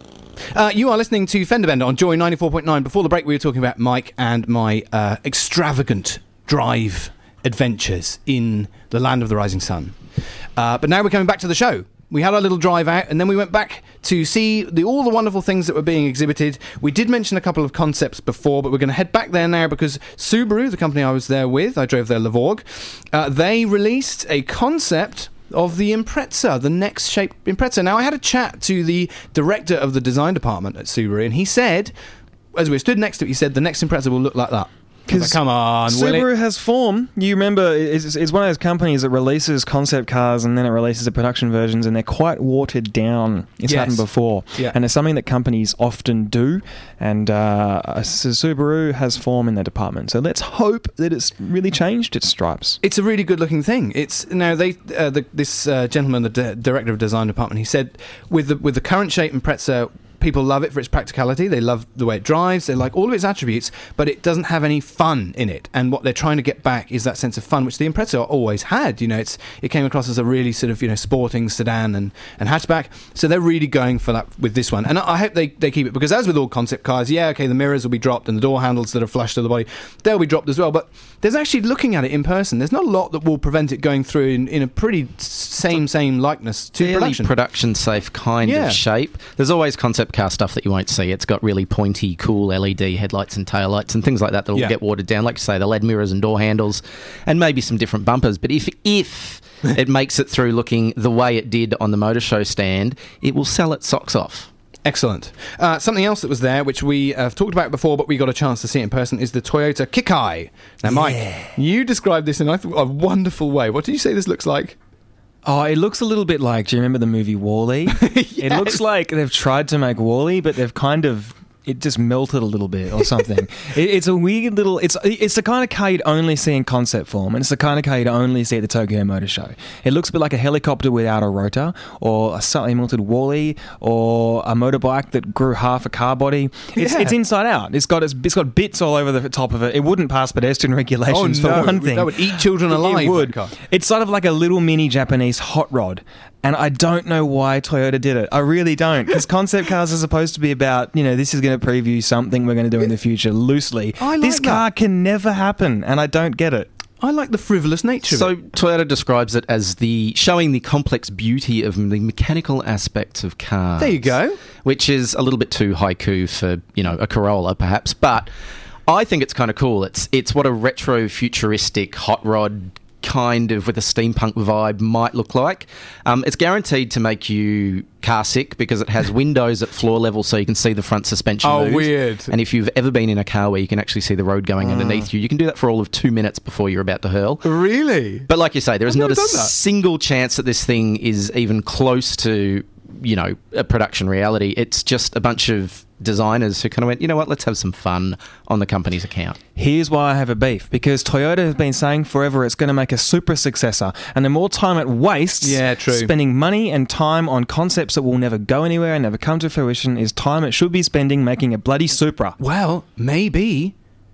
Uh, you are listening to Fender Bender on Joy ninety-four point nine. Before the break, we were talking about Mike and my uh, extravagant drive adventures in the land of the rising sun. Uh, but now we're coming back to the show. We had our little drive out, and then we went back to see the, all the wonderful things that were being exhibited. We did mention a couple of concepts before, but we're going to head back there now because Subaru, the company I was there with, I drove their Levorg, uh, they released a concept of the Impreza, the next shape Impreza. Now, I had a chat to the director of the design department at Subaru, and he said, as we stood next to it, he said, the next Impreza will look like that. Like, come on, Subaru has form. You remember, it's, it's one of those companies that releases concept cars and then it releases the production versions, and they're quite watered down. It's Yes. happened before. Yeah. And it's something that companies often do. And uh, so Subaru has form in their department. So let's hope that it's really changed its stripes. It's a really good-looking thing. It's now they uh, the, this uh, gentleman, the d- director of design department, he said with the with the current shape Impreza, people love it for its practicality. They love the way it drives. They like all of its attributes, but it doesn't have any fun in it. And what they're trying to get back is that sense of fun, which the Impreza always had. You know, it's it came across as a really sort of, you know, sporting sedan and, and hatchback. So they're really going for that with this one. And I, I hope they, they keep it, because as with all concept cars, yeah, okay, the mirrors will be dropped and the door handles that are flush to the body, they'll be dropped as well. But there's actually, looking at it in person, there's not a lot that will prevent it going through in, in a pretty same, same likeness to Fairly production. production safe kind Yeah. of shape. There's always concept car stuff that you won't see. It's got really pointy, cool L E D headlights and taillights and things like that that'll Yeah. get watered down. Like you say, the L E D mirrors and door handles, and maybe some different bumpers. But if if it makes it through looking the way it did on the motor show stand, it will sell its socks off. Excellent. Uh, something else that was there, which we have talked about before, but we got a chance to see it in person, is the Toyota Kikai. Now, Mike, you described this in I thought, a wonderful way. What did you say this looks like? Oh, it looks a little bit like, do you remember the movie WALL-E? It looks like they've tried to make WALL-E, but they've kind of, it just melted a little bit or something. it, it's a weird little, it's it's the kind of car you'd only see in concept form, and it's the kind of car you'd only see at the Tokyo Motor Show. It looks a bit like a helicopter without a rotor, or a slightly melted WALL-E, or a motorbike that grew half a car body. It's, Yeah. it's inside out. It's got, it's, it's got bits all over the top of it. It wouldn't pass pedestrian regulations Oh, no. for one thing. That would eat children alive, It would. that car. It's sort of like a little mini Japanese hot rod. And I don't know why Toyota did it. I really don't. Because concept cars are supposed to be about, you know, this is going to preview something we're going to do in the future loosely. I like this car that. can never happen, and I don't get it. I like the frivolous nature So of it. Toyota describes it as the showing the complex beauty of the mechanical aspects of cars. There you go. Which is a little bit too haiku for, you know, a Corolla perhaps, but I think it's kind of cool. It's it's what a retro futuristic hot rod kind of with a steampunk vibe might look like. Um, it's guaranteed to make you car sick because it has windows at floor level so you can see the front suspension Oh, move. weird. And if you've ever been in a car where you can actually see the road going underneath you, you can do that for all of two minutes before you're about to hurl. Really? But like you say, there is I've not a never done that. single chance that this thing is even close to, you know, a production reality. It's just a bunch of designers who kind of went, you know what, let's have some fun on the company's account. Here's why I have a beef. Because Toyota has been saying forever it's going to make a Supra successor. And the more time it wastes Yeah, true. spending money and time on concepts that will never go anywhere and never come to fruition is time it should be spending making a bloody Supra. Well, maybe,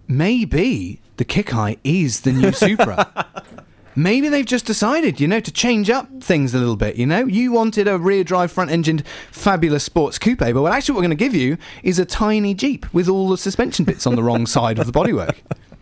maybe the Kikai is the new Supra. Maybe they've just decided, you know, to change up things a little bit, you know? You wanted a rear-drive, front-engined, fabulous sports coupe, but well, actually what we're going to give you is a tiny Jeep with all the suspension bits on the wrong side of the bodywork.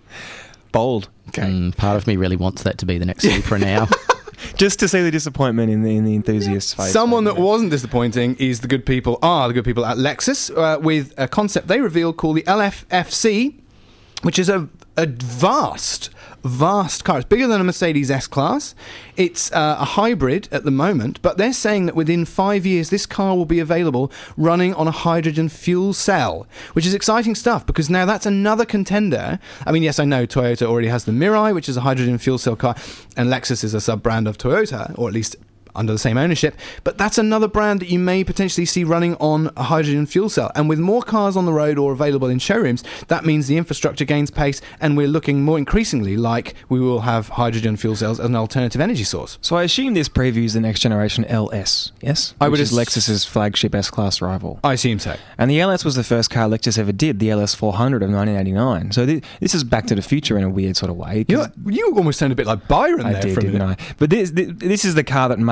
Bold. Okay. Mm, part of me really wants that to be the next Supra now. Just to see the disappointment in the in the enthusiast's face. Someone that wasn't disappointing is the good people, are the good people at Lexus, uh, with a concept they revealed called the L F F C, which is a, a vast, vast car. It's bigger than a Mercedes S-Class. It's uh, a hybrid at the moment, but they're saying that within five years, this car will be available running on a hydrogen fuel cell, which is exciting stuff because now that's another contender. I mean, yes, I know Toyota already has the Mirai, which is a hydrogen fuel cell car, and Lexus is a sub-brand of Toyota, or at least under the same ownership, but that's another brand that you may potentially see running on a hydrogen fuel cell. And with more cars on the road or available in showrooms, that means the infrastructure gains pace, and we're looking more increasingly like we will have hydrogen fuel cells as an alternative energy source. So I assume this previews the next generation L S, yes? I would Which is ass- Lexus's flagship S-Class rival. I assume so. And the L S was the first car Lexus ever did, the L S four hundred of nineteen eighty-nine. So th- this is Back to the Future in a weird sort of way. 'cause You, you almost sound a bit like Byron I there did, for a didn't minute. I? But this, this this is the car that made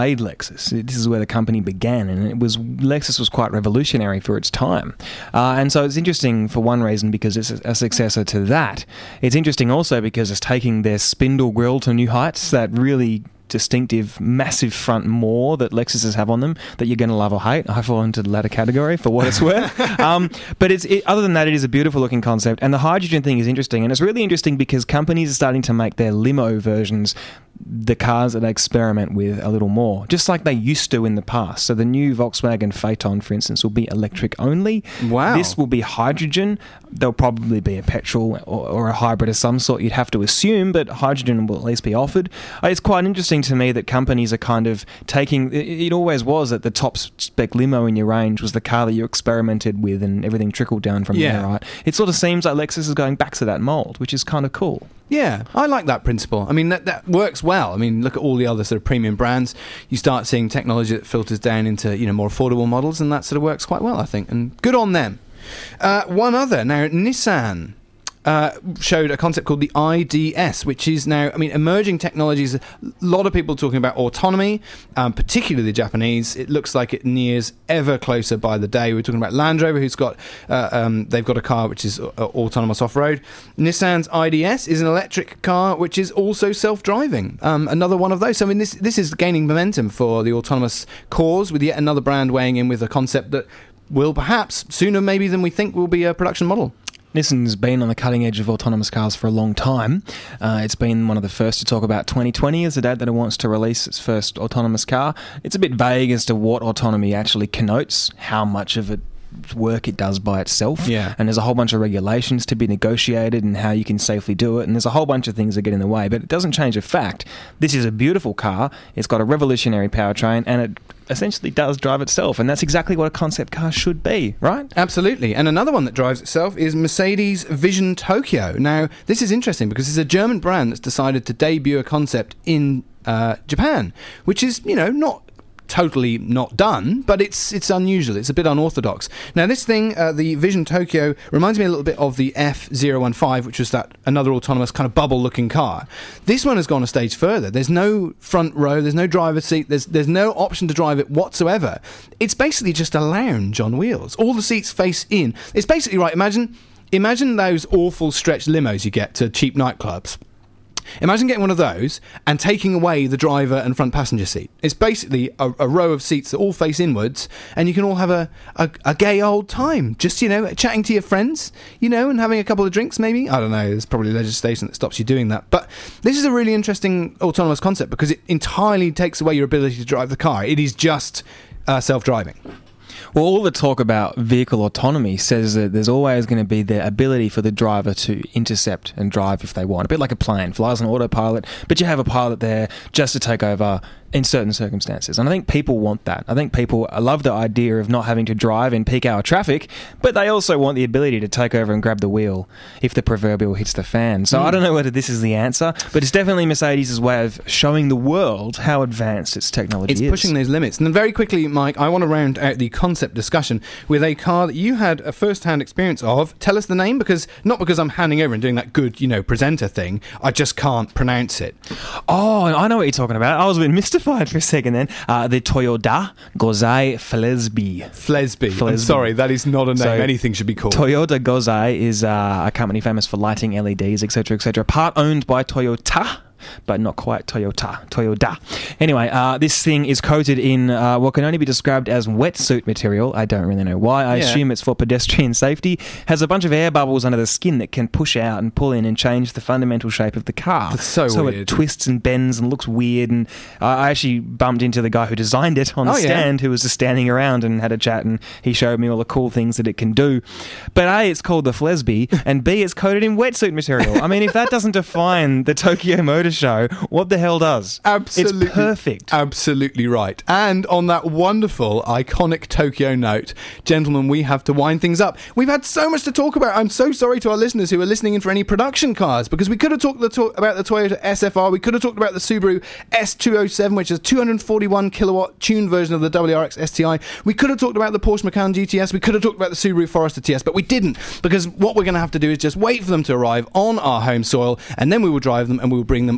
made Lexus. This is where the company began, and it was Lexus was quite revolutionary for its time. Uh, and so it's interesting for one reason because it's a, a successor to that. It's interesting also because it's taking their spindle grille to new heights, that really distinctive, massive front maw that Lexuses have on them that you're going to love or hate. I fall into the latter category for what it's worth. um, but it's it, other than that, it is a beautiful looking concept. And the hydrogen thing is interesting. And it's really interesting because companies are starting to make their limo versions the cars that they experiment with a little more, just like they used to in the past. So the new Volkswagen Phaeton, for instance, will be electric only. Wow. This will be hydrogen. There'll probably be a petrol or, or a hybrid of some sort, you'd have to assume, but hydrogen will at least be offered. It's quite interesting to me that companies are kind of taking... It, it always was that the top spec limo in your range was the car that you experimented with and everything trickled down from Yeah. there, right? It sort of seems like Lexus is going back to that mould, which is kind of cool. Yeah, I like that principle. I mean, that, that works well. I mean, look at all the other sort of premium brands. You start seeing technology that filters down into, you know, more affordable models, and that sort of works quite well, I think. And good on them. Uh, one other. Now, Nissan uh, showed a concept called the I D S, which is now, I mean, emerging technologies. A lot of people talking about autonomy, um, particularly the Japanese. It looks like it nears ever closer by the day. We're talking about Land Rover, who's got, uh, um, they've got a car which is uh, autonomous off-road. Nissan's I D S is an electric car which is also self-driving. Um, another one of those. So, I mean, this this is gaining momentum for the autonomous cause, with yet another brand weighing in with a concept that will perhaps, sooner maybe than we think, will be a production model. Nissan's been on the cutting edge of autonomous cars for a long time. Uh, it's been one of the first to talk about twenty twenty as the date that it wants to release its first autonomous car. It's a bit vague as to what autonomy actually connotes, how much of it work it does by itself. Yeah. And there's a whole bunch of regulations to be negotiated and how you can safely do it, and there's a whole bunch of things that get in the way, but it doesn't change the fact this is a beautiful car. It's got a revolutionary powertrain, and it essentially does drive itself, and that's exactly what a concept car should be, right? Absolutely. And another one that drives itself is Mercedes Vision Tokyo. Now, this is interesting because it's a German brand that's decided to debut a concept in uh, Japan, which is, you know, not totally not done, but it's it's unusual. It's a bit unorthodox. Now, this thing, uh, the Vision Tokyo, reminds me a little bit of the F zero one five, which was that another autonomous kind of bubble-looking car. This one has gone a stage further. There's no front row, there's no driver's seat, there's there's no option to drive it whatsoever. It's basically just a lounge on wheels. All the seats face in. It's basically, right, imagine imagine those awful stretched limos you get to cheap nightclubs. Imagine getting one of those and taking away the driver and front passenger seat. It's basically a, a row of seats that all face inwards, and you can all have a, a, a gay old time. Just, you know, chatting to your friends, you know, and having a couple of drinks maybe. I don't know, there's probably legislation that stops you doing that. But this is a really interesting autonomous concept because it entirely takes away your ability to drive the car. It is just uh, self-driving. Well, all the talk about vehicle autonomy says that there's always going to be the ability for the driver to intercept and drive if they want. A bit like a plane, flies on autopilot, but you have a pilot there just to take over in certain circumstances. And I think people want that. I think people love the idea of not having to drive in peak hour traffic, but they also want the ability to take over and grab the wheel if the proverbial hits the fan. So mm. I don't know whether this is the answer, but it's definitely Mercedes' way of showing the world how advanced its technology it's is. It's pushing those limits. And then very quickly, Mike, I want to round out the concept discussion with a car that you had a first-hand experience of. Tell us the name, because not because I'm handing over and doing that good, you know, presenter thing. I just can't pronounce it. Oh, I know what you're talking about. I was a bit mystified for a second then. Uh, the Toyota Gozai Flesby. Flesby. Flesby. I'm sorry, that is not a name So, anything should be called. Toyota Gozai is uh, a company famous for lighting, L E Ds, et cetera, et cetera. Part owned by Toyota, but not quite Toyota. Toyota. Anyway, uh, this thing is coated in uh, what can only be described as wetsuit material. I don't really know why. I Yeah. assume it's for pedestrian safety. Has a bunch of air bubbles under the skin that can push out and pull in and change the fundamental shape of the car. That's so so weird. it twists and bends and looks weird. And uh, I actually bumped into the guy who designed it on the Oh, yeah. stand, who was just standing around and had a chat, and he showed me all the cool things that it can do. But A, it's called the Flesby, and B, it's coated in wetsuit material. I mean, if that doesn't define the Tokyo Motor Show, what the hell does? Absolutely. It's perfect. Absolutely right. And on that wonderful, iconic Tokyo note, gentlemen, we have to wind things up. We've had so much to talk about. I'm so sorry to our listeners who are listening in for any production cars, because we could have talked the to- about the Toyota S F R, we could have talked about the Subaru S two oh seven, which is a two hundred forty-one kilowatt tuned version of the W R X S T I. We could have talked about the Porsche Macan G T S. We could have talked about the Subaru Forester T S, but we didn't, because what we're going to have to do is just wait for them to arrive on our home soil, and then we will drive them and we will bring them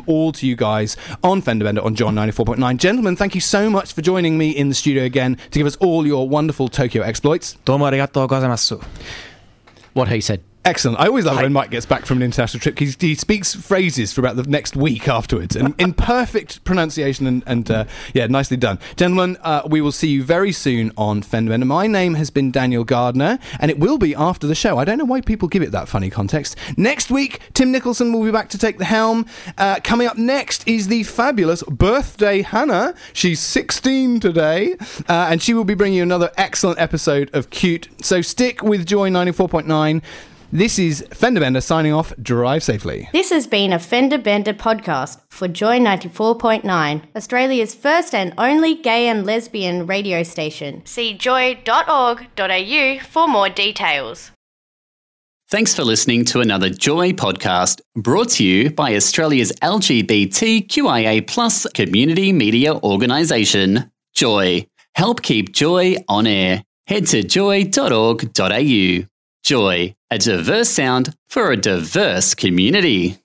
them all to you guys on Fender Bender on Joy ninety-four point nine. Gentlemen, thank you so much for joining me in the studio again to give us all your wonderful Tokyo exploits. Domo arigatou gozaimasu. What he said. Excellent. I always love when Mike gets back from an international trip. He, he speaks phrases for about the next week afterwards, and in perfect pronunciation, and, and uh, yeah, nicely done. Gentlemen, uh, we will see you very soon on Fender Bender. My name has been Daniel Gardner, and it will be after the show. I don't know why people give it that funny context. Next week, Tim Nicholson will be back to take the helm. Uh, coming up next is the fabulous Birthday Hannah. She's sixteen today, uh, and she will be bringing you another excellent episode of Cute. So stick with Joy ninety-four point nine. This is Fender Bender signing off. Drive safely. This has been a Fender Bender podcast for Joy ninety-four point nine, Australia's first and only gay and lesbian radio station. See joy dot org dot a u for more details. Thanks for listening to another Joy podcast brought to you by Australia's L G B T Q I A plus community media organisation, Joy. Help keep Joy on air. Head to joy dot org dot a u. Joy, a diverse sound for a diverse community.